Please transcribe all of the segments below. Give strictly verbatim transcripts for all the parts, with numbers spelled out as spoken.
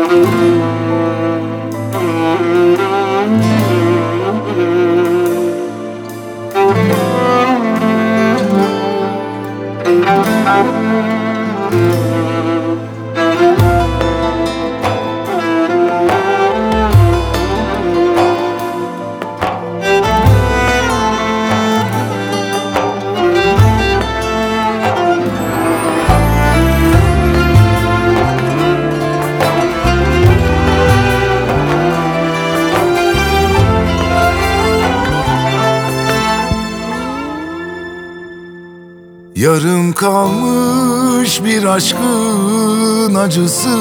Yarım kalmış bir aşkın acısı,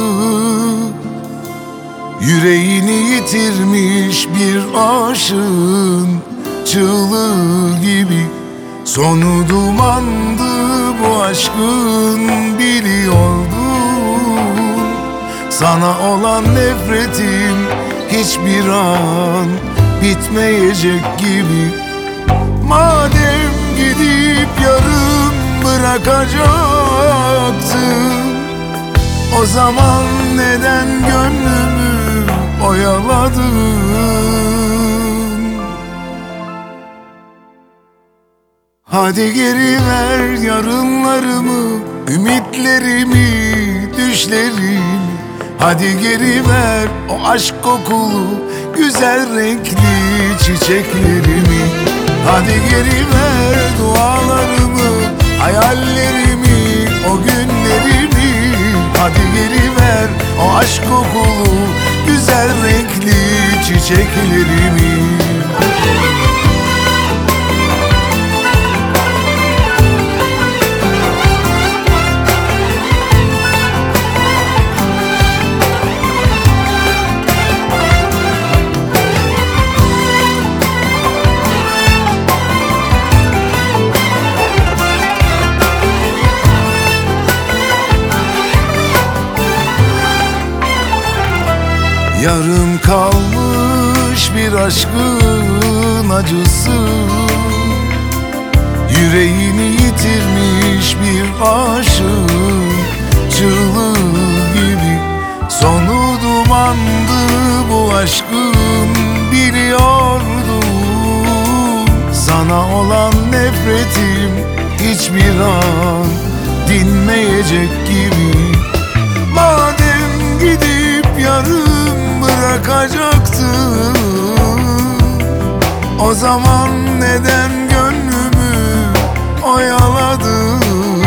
yüreğini yitirmiş bir aşığın çığlığı gibi. Sonu dumandı bu aşkın, biliyordum. Sana olan nefretim hiçbir an bitmeyecek gibi. Madem gidip yarım bırakacaktın, o zaman neden gönlümü oyaladın? Hadi geri ver yarınlarımı, ümitlerimi, düşlerimi. Hadi geri ver o aşk kokulu, güzel renkli çiçeklerimi. Hadi geri ver dualarımı, hayallerimi, o günlerimi. Hadi geri ver o aşk kokulu, güzel renkli çiçeklerimi. Yarım kalmış bir aşkın acısı, yüreğini yitirmiş bir aşığın çığlığı gibi. Sonu dumandı bu aşkın, biliyordum. Sana olan nefretim hiçbir an dinmeyecek gibi. Madem gidip yarım bırakacaktın, o zaman neden gönlümü oyaladın?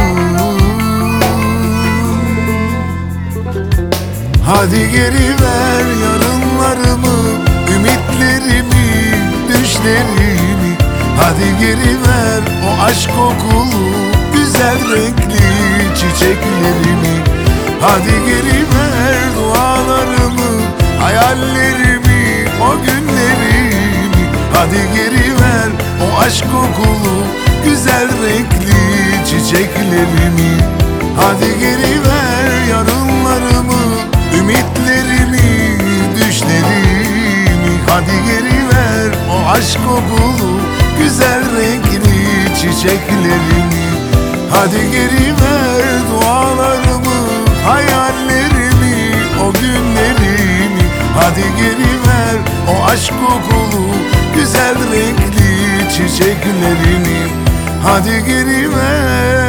Hadi geri ver yarınlarımı, ümitlerimi, düşlerimi. Hadi geri ver o aşk kokulu, güzel renkli çiçeklerimi. Hadi geri ver dualarımı, hayallerimi, o günlerimi. Hadi geri ver o aşk kokulu, güzel renkli çiçeklerimi. Hadi geri ver yarınlarımı, ümitlerimi, düşlerimi. Hadi geri ver o aşk kokulu, güzel renkli çiçeklerimi. Hadi geri ver dualarımı, hayallerimi, o günlerimi. Hadi geri ver o aşk kokulu, güzel renkli çiçeklerimi. Hadi geri ver.